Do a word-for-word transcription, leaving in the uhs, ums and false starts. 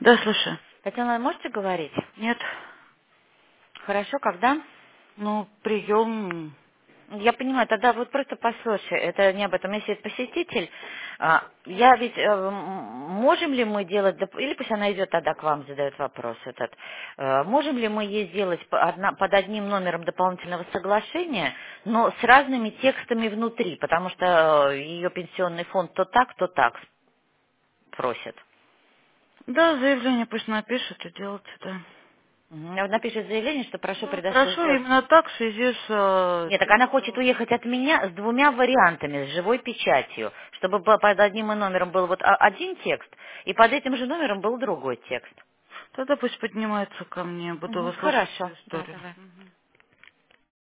Да, слушаю. Татьяна, можете говорить? Нет. Хорошо, когда? Ну, прием. Я понимаю, тогда вот просто послушай, это не об этом. Если это посетитель, а, я ведь, э, м, можем ли мы делать, доп- или пусть она идет тогда к вам, задает вопрос этот, Э, можем ли мы ей сделать по- одна- под одним номером дополнительного соглашения, но с разными текстами внутри, потому что э, ее пенсионный фонд то так, то так просит. Да, заявление пусть напишет и делайте, да. Мгм. Напишет заявление, что прошу Да, предоставить. прошу именно так в связи с э, Нет, так тем, она хочет что... уехать от меня с двумя вариантами, с живой печатью, чтобы по- под одним номером был вот а- один текст, и под этим же номером был другой текст. Тогда пусть поднимается ко мне, буду Мгм, выслушать хорошо, всю да, историю. давай. Мгм.